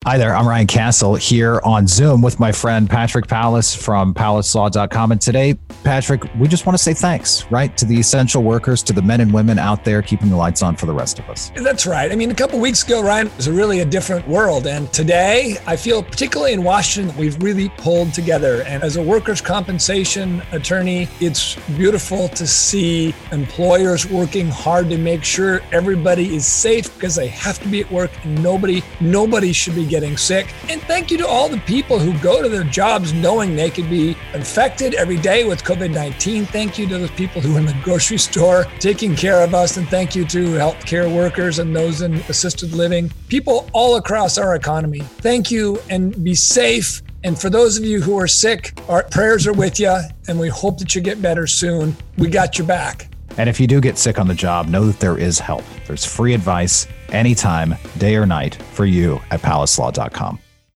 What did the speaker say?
Hi there, I'm Ryan Castle here on Zoom with my friend Patrick Pallas from PallasLaw.com. And today, Patrick, we just want to say thanks, right, to the essential workers, to the men and women out there keeping the lights on for the rest of us. That's right. I mean, a couple weeks ago, Ryan, it was really a different world. And today, I feel particularly in Washington, we've really pulled together. And as a workers' compensation attorney, it's beautiful to see employers working hard to make sure everybody is safe because they have to be at work and nobody should be getting sick. And thank you to all the people who go to their jobs knowing they could be infected every day with COVID-19. Thank you to the people who are in the grocery store taking care of us. And thank you to healthcare workers and those in assisted living, people all across our economy. Thank you and be safe. And for those of you who are sick, our prayers are with you and we hope that you get better soon. We got your back. And if you do get sick on the job, know that there is help. There's free advice anytime, day or night, for you at PallasLaw.com.